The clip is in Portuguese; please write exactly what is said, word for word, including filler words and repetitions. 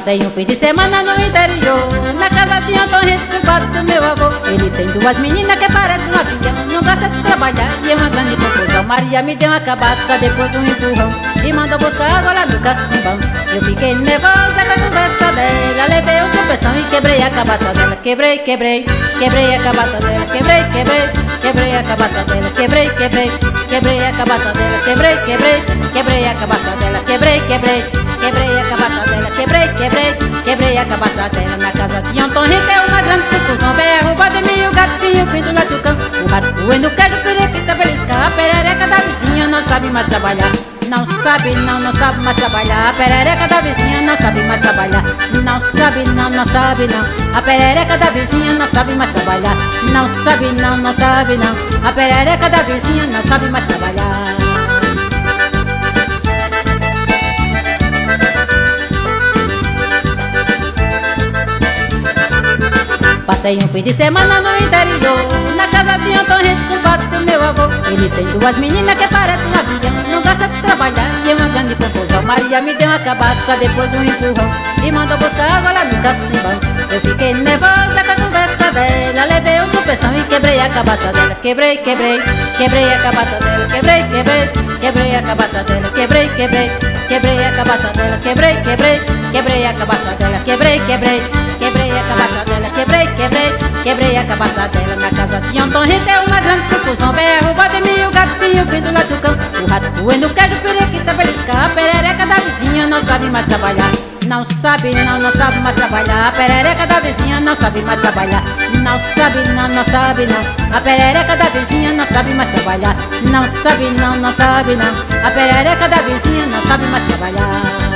Passei um fim de semana no interior, na casa de Antônio, no quarto do meu avô. Ele tem duas meninas que parecem um avião, não gosta de trabalhar e é uma grande confusão. Maria me deu uma cabaça, depois um empurrão e mandou buscar água lá no cacimbão. Eu fiquei nervosa com a conversa dela, levei o tropeção e quebrei a cabaça dela. Quebrei, quebrei, quebrei a cabaça dela. Quebrei, quebrei, quebrei a cabaça dela. Quebrei, quebrei, quebrei a cabaça dela. Quebrei, quebrei, quebrei a cabaça dela. Quebrei, quebrei, quebrei a cabaça dela. Quebrei, quebrei, quebrei a cabaça dela. Na casa de Antônio é uma grande confusão. Berro, bate mim, o gatinho, pinto lá do cão. O rato coendo queijo, periquita, beliscar. A perereca da vizinha não sabe mais trabalhar. Não sabe não, não sabe mais trabalhar. A perereca da vizinha não sabe mais trabalhar. Não sabe não, não sabe não. A perereca da vizinha não sabe mais trabalhar. Não sabe não, não sabe não. A perereca da vizinha não sabe mais trabalhar. Passei um fim de semana no interior, na casa de Antônio, no quarto do meu avô. Ele tem duas meninas que parecem um avião, não gosta de trabalhar e é uma grande confusão. Maria me deu uma cabaça, depois um empurrão e mandou buscar água lá no cacimbão. Eu fiquei nervosa com a conversa dela, levei um tropeção e quebrei a cabaça dela. Quebrei, quebrei, quebrei a cabaça dela. Quebrei, quebrei, quebrei a cabaça dela. Quebrei, quebrei, quebrei a cabaça dela. Quebrei, quebrei, quebrei a cabaça dela. Quebrei, quebrei, quebrei a cabaça dela. Quebrei, quebrei, quebrei a cabaça dela. Na casa de Antônio é uma grande confusão. Berro, bate mim, o gatinho, pinto lá do cão. O rato coendo queijo, periquita, beliscar. A perereca da vizinha não sabe mais trabalhar. Não sabe não, não sabe mais trabalhar. A perereca da vizinha não sabe mais trabalhar. Não sabe não, não sabe não. A perereca da vizinha não sabe mais trabalhar. Não sabe não, não sabe não. A perereca da vizinha não sabe mais trabalhar.